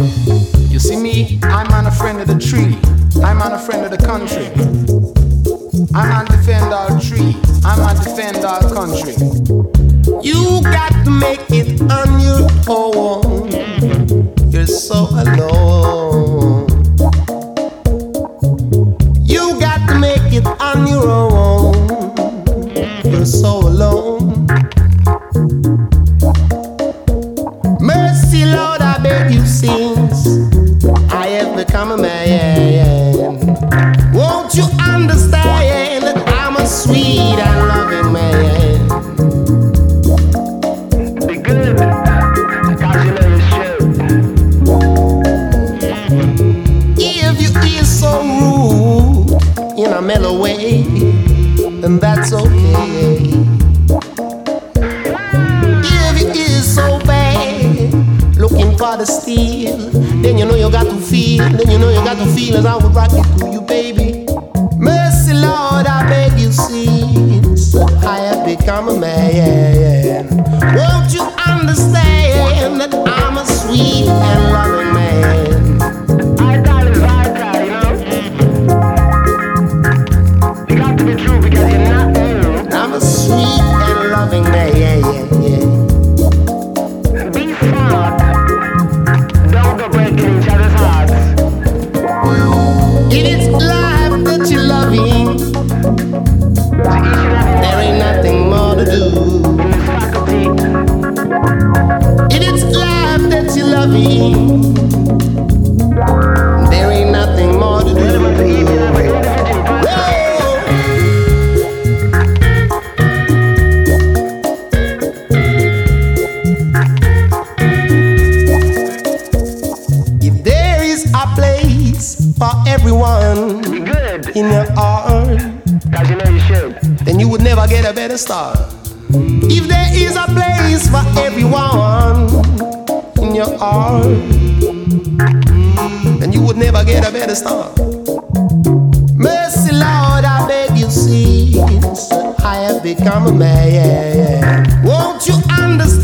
You see me, I'm on a friend of the tree. I'm on a friend of the country. I'm on defend our tree. I'm on defend our country. You got to make it on your own. You're so alone. You got to make it on your own. You're so alone. Mercy, Lord, I beg you, since I have become a man. Won't you understand that I'm a sweet and loving man? Be good, cause you know you should. If you is so rude in a mellow way, then that's okay. If you is so bad, looking for the steal, then you know you got to feel, then you know you got to feel as I would rock it to you, baby. Mercy, Lord, I beg you, since I have become a man. Won't you understand that I'm a sweet and loving man? I thought it was hard, you know? You got to be true because you're not you. I'm a sweet and loving man. Be smart. Don't go breaking each other's hearts. It is life that you're loving. There ain't nothing more to do. In this faculty, It is life that you're loving. There ain't nothing more to relevant to each and every do. individual person. If there is a place for everyone Be good, in your heart, cause you know you should. then you would never get a better start. If there is a place for everyone in your heart, then you would never get a better start. Mercy, Lord, I beg you, since I have become a man. Won't you understand?